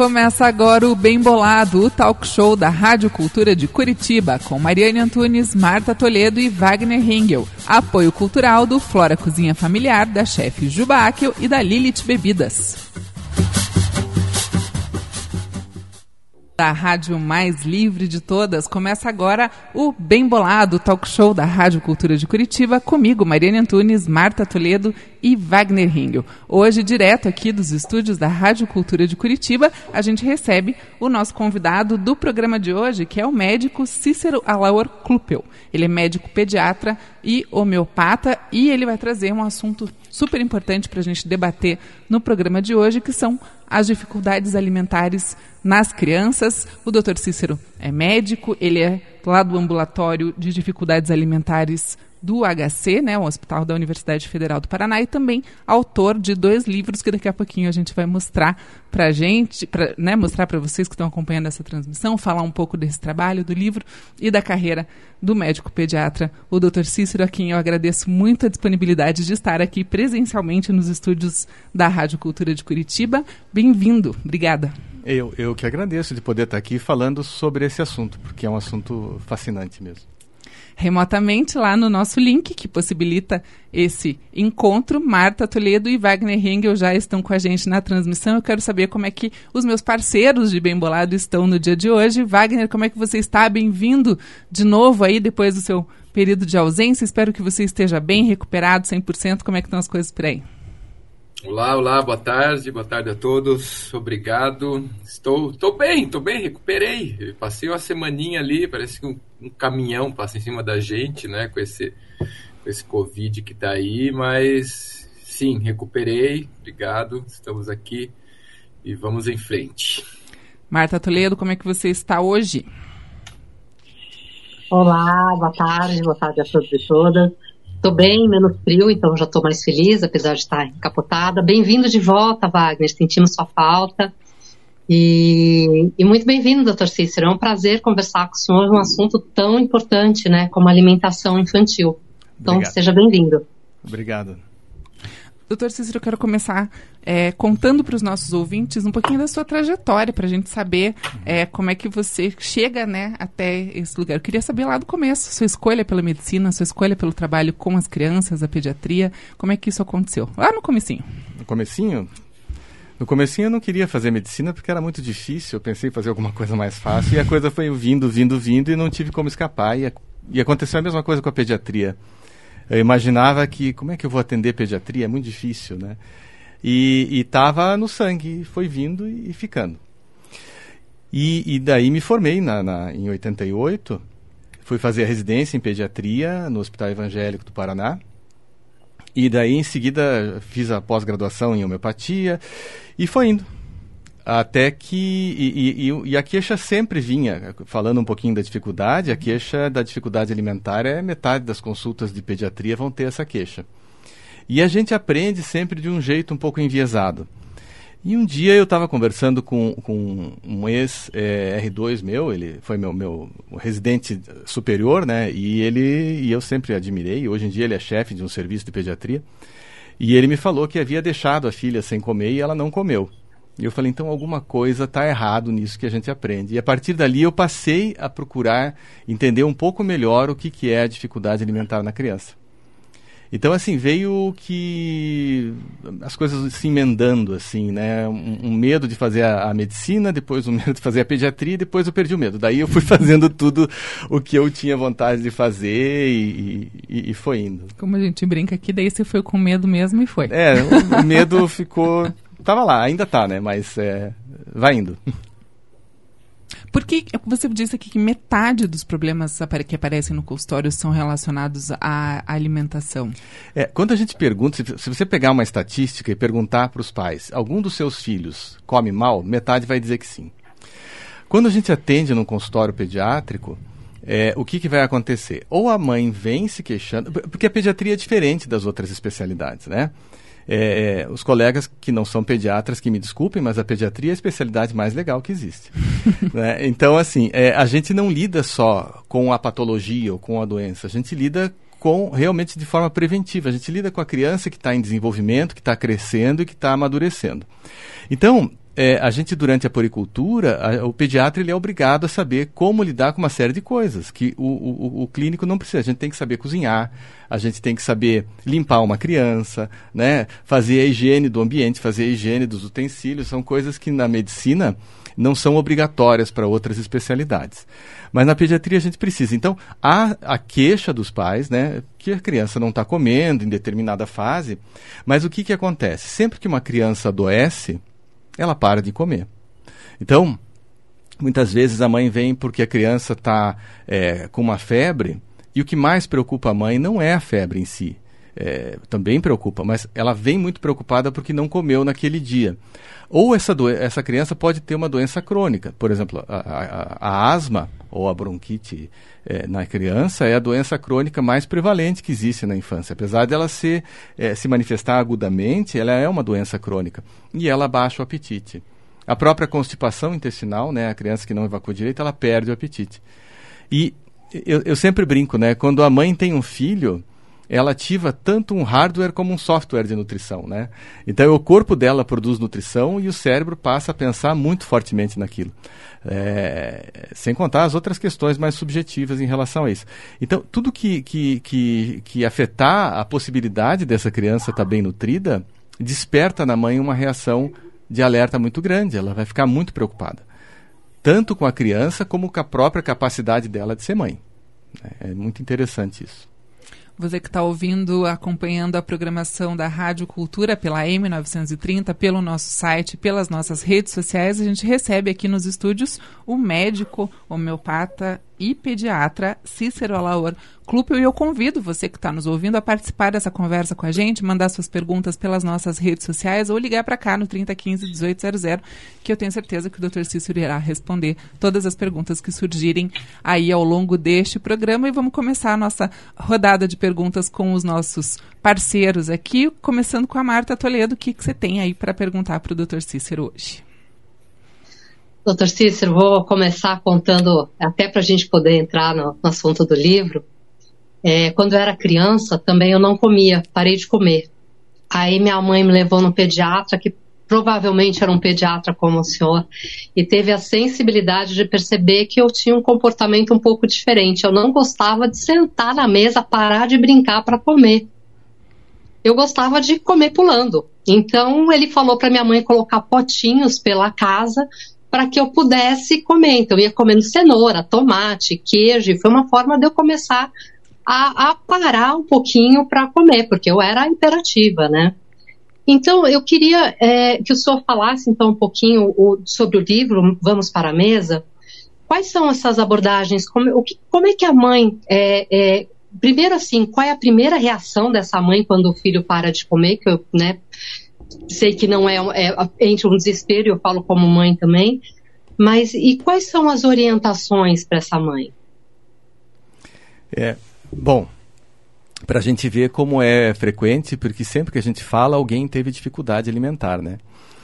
Começa agora o Bem Bolado, o talk show da Rádio Cultura de Curitiba, com Mariane Antunes, Marta Toledo e Wagner Hengel. Apoio cultural do Flora Cozinha Familiar, da chefe Juba Akel e da Lilith Bebidas. Da rádio mais livre de todas, começa agora o Bem Bolado, talk show da Rádio Cultura de Curitiba, comigo, Mariane Antunes, Marta Toledo e Wagner Hengel. Hoje, direto aqui dos estúdios da Rádio Cultura de Curitiba, a gente recebe o nosso convidado do programa de hoje, que é o médico Cícero Alaor Kluppel. Ele é médico pediatra e homeopata e ele vai trazer um assunto super importante para a gente debater no programa de hoje, que são as dificuldades alimentares nas crianças. O Dr. Cícero é médico, ele é lá do ambulatório de dificuldades alimentares do HC, né, o Hospital da Universidade Federal do Paraná, e também autor de 2 livros que daqui a pouquinho a gente vai mostrar para a gente, mostrar para vocês que estão acompanhando essa transmissão, falar um pouco desse trabalho, do livro e da carreira do médico pediatra, o Dr. Cícero, a quem eu agradeço muito a disponibilidade de estar aqui presencialmente nos estúdios da Rádio Cultura de Curitiba. Bem-vindo, obrigada. Eu que agradeço de poder estar aqui falando sobre esse assunto, porque é um assunto fascinante mesmo. Remotamente, lá no nosso link, que possibilita esse encontro, Marta Toledo e Wagner Hengel já estão com a gente na transmissão. Eu quero saber como é que os meus parceiros de Bem Bolado estão no dia de hoje. Wagner, como é que você está? Bem-vindo de novo aí, depois do seu período de ausência. Espero que você esteja bem, recuperado, 100%. Como é que estão as coisas por aí? Olá, boa tarde a todos, obrigado. Estou bem, recuperei. Eu passei uma semaninha ali, parece que um caminhão passa em cima da gente, né, com esse Covid que está aí, mas sim, recuperei, obrigado, estamos aqui e vamos em frente. Marta Toledo, como é que você está hoje? Olá, boa tarde a todos e todas. Estou bem, menos frio, então já estou mais feliz, apesar de estar encapotada. Bem-vindo de volta, Wagner, sentimos sua falta. E muito bem-vindo, Dr. Cícero. É um prazer conversar com o senhor um assunto tão importante, né, como alimentação infantil. Então, obrigado. Seja bem-vindo. Obrigado. Doutor Cícero, eu quero começar contando para os nossos ouvintes um pouquinho da sua trajetória, para a gente saber como é que você chega, né, até esse lugar. Eu queria saber lá do começo, sua escolha pela medicina, sua escolha pelo trabalho com as crianças, a pediatria, como é que isso aconteceu? Lá no comecinho. No comecinho? No comecinho eu não queria fazer medicina porque era muito difícil, eu pensei em fazer alguma coisa mais fácil e a coisa foi vindo e não tive como escapar. E aconteceu a mesma coisa com a pediatria. Eu imaginava que, como é que eu vou atender pediatria? É muito difícil, né? E estava no sangue, foi vindo e ficando. E daí me formei em 88, fui fazer a residência em pediatria no Hospital Evangélico do Paraná. E daí, em seguida, fiz a pós-graduação em homeopatia e foi indo. Até que... E a queixa sempre vinha, falando um pouquinho da dificuldade, a queixa da dificuldade alimentar metade das consultas de pediatria vão ter essa queixa. E a gente aprende sempre de um jeito um pouco enviesado. E um dia eu estava conversando com um ex-R2 meu, ele foi meu residente superior, né? E eu sempre admirei, hoje em dia ele é chefe de um serviço de pediatria. E ele me falou que havia deixado a filha sem comer e ela não comeu. E eu falei, então alguma coisa está errado nisso que a gente aprende. E a partir dali eu passei a procurar entender um pouco melhor o que é a dificuldade alimentar na criança. Então, assim, veio que as coisas se emendando, assim, né? Um medo de fazer a medicina, depois um medo de fazer a pediatria, e depois eu perdi o medo. Daí eu fui fazendo tudo o que eu tinha vontade de fazer e foi indo. Como a gente brinca aqui, daí você foi com medo mesmo e foi. O medo ficou... Tava lá, ainda tá, né? Mas vai indo. Porque você disse aqui que metade dos problemas que aparecem no consultório são relacionados à alimentação. Quando a gente pergunta, se você pegar uma estatística e perguntar para os pais, algum dos seus filhos come mal, metade vai dizer que sim. Quando a gente atende num consultório pediátrico, o que vai acontecer? Ou a mãe vem se queixando, porque a pediatria é diferente das outras especialidades, né? Os colegas que não são pediatras que me desculpem, mas a pediatria é a especialidade mais legal que existe. Né? Então, assim, a gente não lida só com a patologia ou com a doença, a gente lida realmente de forma preventiva. A gente lida com a criança que está em desenvolvimento, que está crescendo e que está amadurecendo. Então, a gente, durante a puericultura, o pediatra ele é obrigado a saber como lidar com uma série de coisas que o clínico não precisa. A gente tem que saber cozinhar, a gente tem que saber limpar uma criança, né? Fazer a higiene do ambiente, fazer a higiene dos utensílios. São coisas que na medicina não são obrigatórias para outras especialidades. Mas na pediatria a gente precisa. Então, há a queixa dos pais, né, que a criança não está comendo em determinada fase, mas o que acontece? Sempre que uma criança adoece, ela para de comer. Então, muitas vezes a mãe vem porque a criança está com uma febre, e o que mais preocupa a mãe não é a febre em si. Também preocupa, mas ela vem muito preocupada porque não comeu naquele dia. Ou essa criança pode ter uma doença crônica. Por exemplo, a asma ou a bronquite na criança é a doença crônica mais prevalente que existe na infância. Apesar dela se manifestar agudamente, ela é uma doença crônica. E ela abaixa o apetite. A própria constipação intestinal, né, a criança que não evacua direito, ela perde o apetite. E eu sempre brinco, né, quando a mãe tem um filho, ela ativa tanto um hardware como um software de nutrição, né? Então, o corpo dela produz nutrição e o cérebro passa a pensar muito fortemente naquilo. Sem contar as outras questões mais subjetivas em relação a isso. Então, tudo que afetar a possibilidade dessa criança estar bem nutrida, desperta na mãe uma reação de alerta muito grande. Ela vai ficar muito preocupada. Tanto com a criança como com a própria capacidade dela de ser mãe. É muito interessante isso. Você que está ouvindo, acompanhando a programação da Rádio Cultura pela M930, pelo nosso site, pelas nossas redes sociais, a gente recebe aqui nos estúdios o médico, homeopata e pediatra Cícero Alaor Klupel, e eu convido você que está nos ouvindo a participar dessa conversa com a gente, mandar suas perguntas pelas nossas redes sociais ou ligar para cá no 3015-1800, que eu tenho certeza que o Dr. Cícero irá responder todas as perguntas que surgirem aí ao longo deste programa. E vamos começar a nossa rodada de perguntas com os nossos parceiros aqui, começando com a Marta Toledo. O que você tem aí para perguntar para o Dr. Cícero hoje? Doutor Cícero, vou começar contando, até para a gente poder entrar no assunto do livro. Quando eu era criança, também eu não comia, parei de comer. Aí minha mãe me levou no pediatra, que provavelmente era um pediatra como o senhor, e teve a sensibilidade de perceber que eu tinha um comportamento um pouco diferente. Eu não gostava de sentar na mesa, parar de brincar para comer. Eu gostava de comer pulando. Então ele falou para minha mãe colocar potinhos pela casa para que eu pudesse comer. Então eu ia comendo cenoura, tomate, queijo, e foi uma forma de eu começar a parar um pouquinho para comer, porque eu era imperativa, né? Então eu queria que o senhor falasse então um pouquinho sobre o livro Vamos para a Mesa. Quais são essas abordagens? Como é que a mãe... primeiro assim, qual é a primeira reação dessa mãe quando o filho para de comer? Que eu, né, sei que não entre um desespero, eu falo como mãe também, mas e quais são as orientações para essa mãe? Bom, para a gente ver como é frequente, porque sempre que a gente fala, alguém teve dificuldade alimentar, né?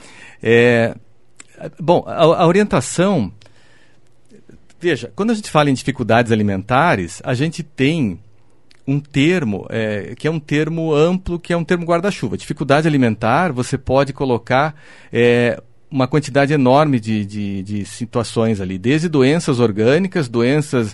Bom, a orientação... Veja, quando a gente fala em dificuldades alimentares, a gente tem um termo, que é um termo amplo, que é um termo guarda-chuva. Dificuldade alimentar, você pode colocar uma quantidade enorme de situações ali, desde doenças orgânicas, doenças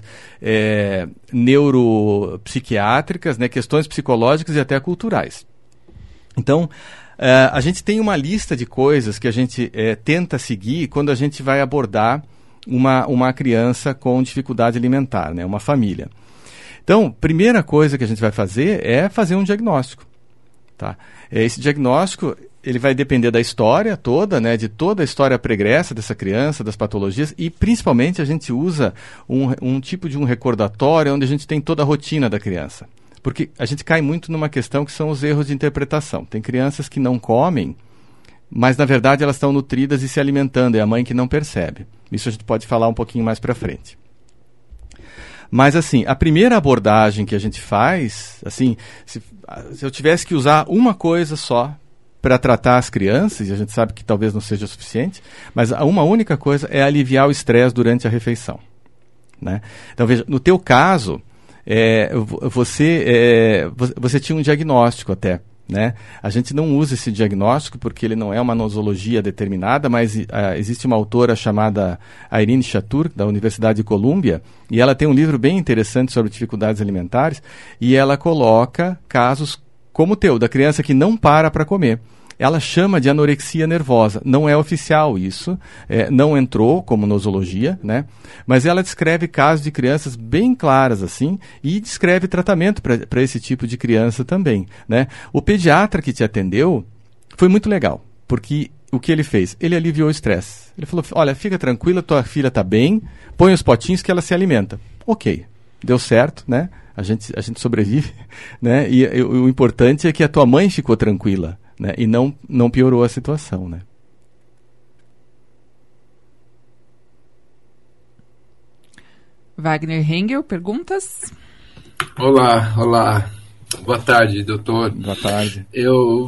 neuropsiquiátricas, né, questões psicológicas e até culturais. Então, a gente tem uma lista de coisas que a gente tenta seguir quando a gente vai abordar uma criança com dificuldade alimentar, né, uma família. Então, primeira coisa que a gente vai fazer é fazer um diagnóstico. Tá? Esse diagnóstico ele vai depender da história toda, né, de toda a história pregressa dessa criança, das patologias, e principalmente a gente usa um tipo de um recordatório onde a gente tem toda a rotina da criança. Porque a gente cai muito numa questão que são os erros de interpretação. Tem crianças que não comem, mas na verdade elas estão nutridas e se alimentando, é a mãe que não percebe. Isso a gente pode falar um pouquinho mais para frente. Mas, assim, a primeira abordagem que a gente faz, assim, se eu tivesse que usar uma coisa só para tratar as crianças, e a gente sabe que talvez não seja o suficiente, mas uma única coisa é aliviar o estresse durante a refeição. Né? Então, veja, no teu caso, você tinha um diagnóstico até, né? A gente não usa esse diagnóstico porque ele não é uma nosologia determinada, mas existe uma autora chamada Irene Chatur, da Universidade de Colômbia, e ela tem um livro bem interessante sobre dificuldades alimentares, e ela coloca casos como o teu, da criança que não para comer. Ela chama de anorexia nervosa. Não é oficial isso, não entrou como nosologia, né? Mas ela descreve casos de crianças bem claras assim e descreve tratamento para esse tipo de criança também, né? O pediatra que te atendeu foi muito legal, porque o que ele fez? Ele aliviou o estresse. Ele falou, olha, fica tranquila, tua filha está bem, põe os potinhos que ela se alimenta. Ok, deu certo, né? A gente sobrevive, né? E o importante é que a tua mãe ficou tranquila, né? E não piorou a situação, né? Wagner Hengel, perguntas? Olá. Boa tarde, doutor. Boa tarde. Eu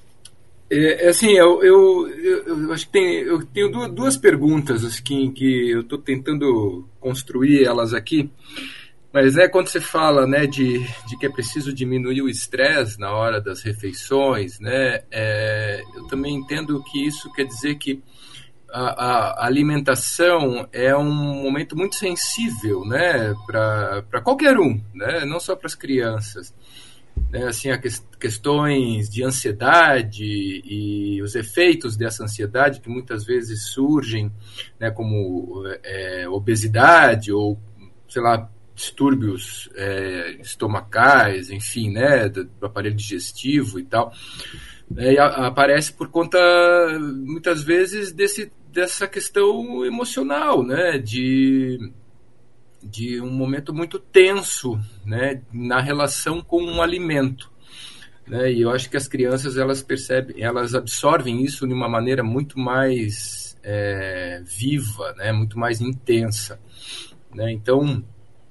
acho que eu tenho duas perguntas assim, que eu estou tentando construir elas aqui. Mas quando você fala, né, de que é preciso diminuir o estresse na hora das refeições, né, eu também entendo que isso quer dizer que a alimentação é um momento muito sensível, né, para qualquer um, né, não só para as crianças. Né, assim, questões de ansiedade e os efeitos dessa ansiedade que muitas vezes surgem, né, como obesidade ou, sei lá, distúrbios estomacais, enfim, né, do aparelho digestivo e tal, e aparece por conta, muitas vezes, dessa questão emocional, né, de um momento muito tenso, né, na relação com um alimento, né, e eu acho que as crianças, elas absorvem isso de uma maneira muito mais viva, né, muito mais intensa, né, então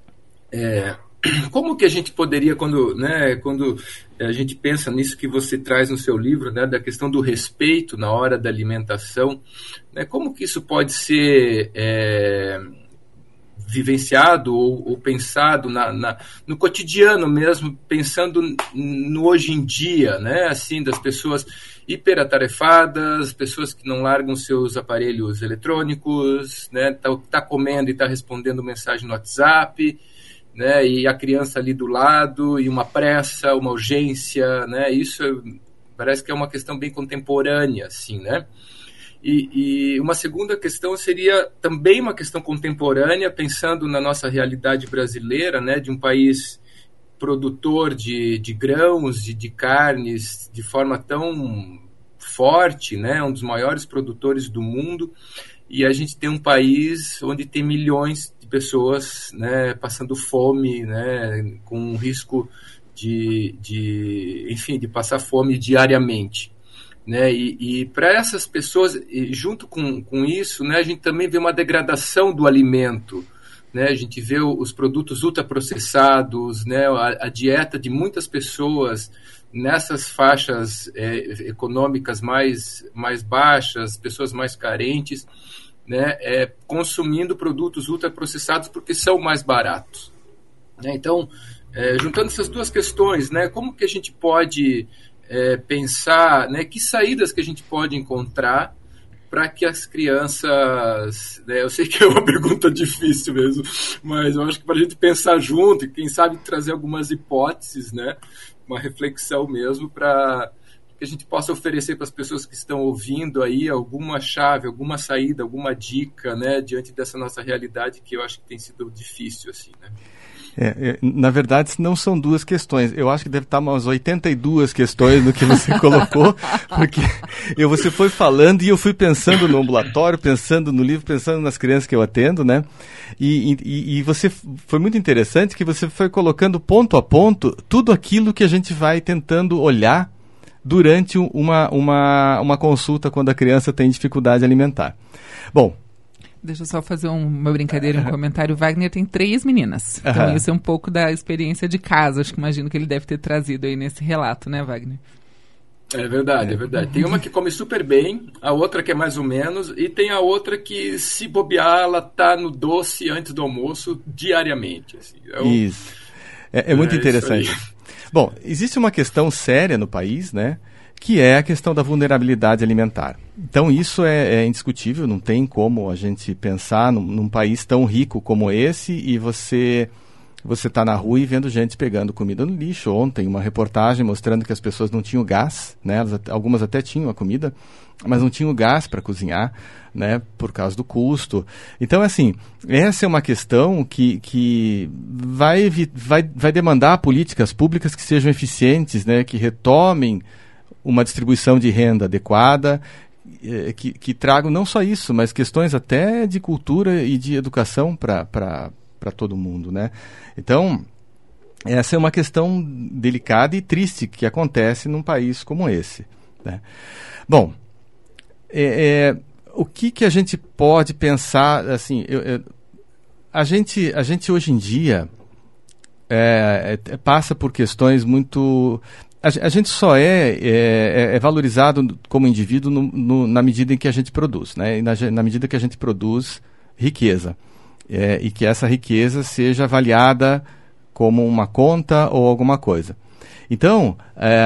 como que a gente poderia, quando a gente pensa nisso que você traz no seu livro, né, da questão do respeito na hora da alimentação, né, como que isso pode ser vivenciado ou pensado no cotidiano mesmo, pensando no hoje em dia, né, assim, das pessoas hiperatarefadas, pessoas que não largam seus aparelhos eletrônicos, né, tá comendo e tá respondendo mensagem no WhatsApp, né, e a criança ali do lado, e uma pressa, uma urgência, né, isso parece que é uma questão bem contemporânea, assim, né, e uma segunda questão seria também uma questão contemporânea, pensando na nossa realidade brasileira, né, de um país produtor de grãos, de carnes, de forma tão forte, né, um dos maiores produtores do mundo, e a gente tem um país onde tem milhões de pessoas, né, passando fome, né, com um risco de passar fome diariamente, né, e para essas pessoas, junto com isso, né, a gente também vê uma degradação do alimento, né, a gente vê os produtos ultraprocessados, né, a dieta de muitas pessoas nessas faixas econômicas mais baixas, pessoas mais carentes, né, consumindo produtos ultraprocessados porque são mais baratos, né? Então, juntando essas duas questões, né, como que a gente pode pensar, né, que saídas que a gente pode encontrar para que as crianças, né, eu sei que é uma pergunta difícil mesmo, mas eu acho que para a gente pensar junto e quem sabe trazer algumas hipóteses, né, uma reflexão mesmo para que a gente possa oferecer para as pessoas que estão ouvindo aí alguma chave, alguma saída, alguma dica, né, diante dessa nossa realidade que eu acho que tem sido difícil, assim, né? Na verdade, não são duas questões. Eu acho que deve estar umas 82 questões no que você colocou, porque você foi falando e eu fui pensando no ambulatório, pensando no livro, pensando nas crianças que eu atendo, né? E você foi muito interessante que você foi colocando ponto a ponto tudo aquilo que a gente vai tentando olhar durante uma consulta quando a criança tem dificuldade alimentar. Bom, deixa eu só fazer uma brincadeira, um comentário. O Wagner tem 3 meninas. Então isso é um pouco da experiência de casa. Acho que imagino que ele deve ter trazido aí nesse relato, né, Wagner? É verdade. Tem uma que come super bem, a outra que é mais ou menos, e tem a outra que, se bobear, ela tá no doce antes do almoço diariamente. Assim. Isso. É muito interessante. Bom, existe uma questão séria no país, né? Que é a questão da vulnerabilidade alimentar. Então isso é indiscutível, não tem como a gente pensar num país tão rico como esse e você está na rua e vendo gente pegando comida no lixo. Ontem uma reportagem mostrando que as pessoas não tinham gás, né? Algumas até tinham a comida, mas não tinham gás para cozinhar, né? Por causa do custo. Então, assim, essa é uma questão que vai demandar políticas públicas que sejam eficientes, né? Que retomem uma distribuição de renda adequada, que tragam não só isso, mas questões até de cultura e de educação para todo mundo, né? Então, essa é uma questão delicada e triste que acontece num país como esse, né? Bom, o que a gente pode pensar, assim, a gente hoje em dia passa por questões muito... A gente só é valorizado como indivíduo na medida em que a gente produz, né? E na medida que a gente produz riqueza. E que essa riqueza seja avaliada como uma conta ou alguma coisa. Então,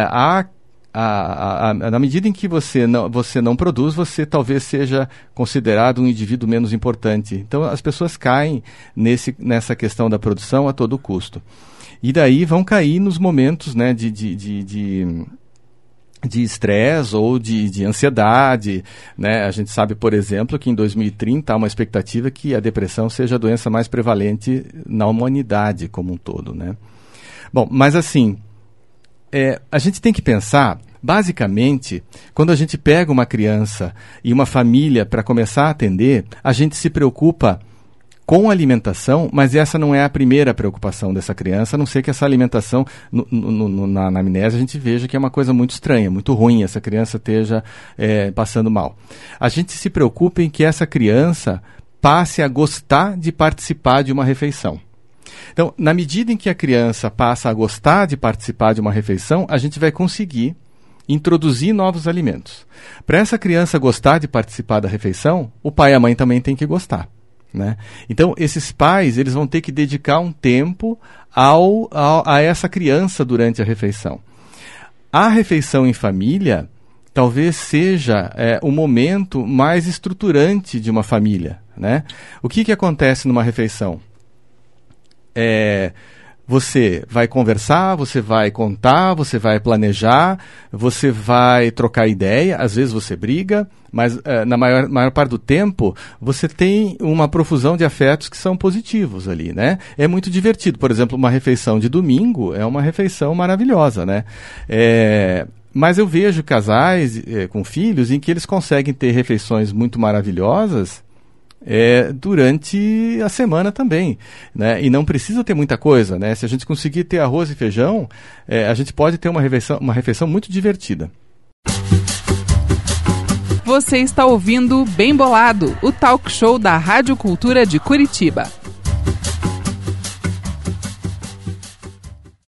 na medida em que você não produz, você talvez seja considerado um indivíduo menos importante. Então, as pessoas caem nessa questão da produção a todo custo. E daí vão cair nos momentos, né, de estresse ou de ansiedade, né? A gente sabe, por exemplo, que em 2030 há uma expectativa que a depressão seja a doença mais prevalente na humanidade como um todo, né? Bom, mas assim, a gente tem que pensar, basicamente, quando a gente pega uma criança e uma família para começar a atender, a gente se preocupa com alimentação, mas essa não é a primeira preocupação dessa criança, a não ser que essa alimentação, na anamnese, a gente veja que é uma coisa muito estranha, muito ruim, essa criança esteja passando mal. A gente se preocupa em que essa criança passe a gostar de participar de uma refeição. Então, na medida em que a criança passa a gostar de participar de uma refeição, a gente vai conseguir introduzir novos alimentos. Para essa criança gostar de participar da refeição, o pai e a mãe também têm que gostar, né? Então, esses pais eles vão ter que dedicar um tempo a essa criança durante a refeição. A refeição em família talvez seja o momento mais estruturante de uma família, né? O que acontece numa refeição? Você vai conversar, você vai contar, você vai planejar, você vai trocar ideia, às vezes você briga, mas na maior parte do tempo você tem uma profusão de afetos que são positivos ali, né? É muito divertido. Por exemplo, uma refeição de domingo é uma refeição maravilhosa, né? Mas eu vejo casais com filhos em que eles conseguem ter refeições muito maravilhosas durante a semana também, né? E não precisa ter muita coisa, né? Se a gente conseguir ter arroz e feijão, a gente pode ter uma refeição muito divertida. Você está ouvindo Bem Bolado, o talk show da Rádio Cultura de Curitiba.